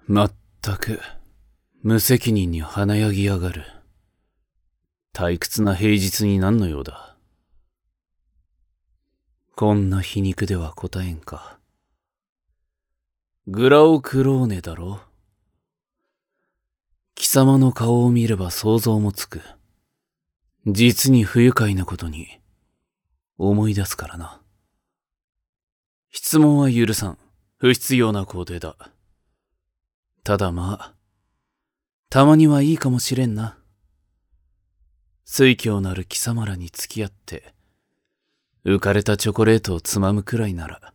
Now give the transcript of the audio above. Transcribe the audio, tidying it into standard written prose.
まったく、無責任に華やぎやがる。退屈な平日に何の用だ。こんな皮肉では答えんか。グラオクローネだろ。貴様の顔を見れば想像もつく。実に不愉快なことに思い出すからな。質問は許さん。不必要な工程だ。ただまあ、たまにはいいかもしれんな。酔狂なる貴様らに付き合って、浮かれたチョコレートをつまむくらいなら、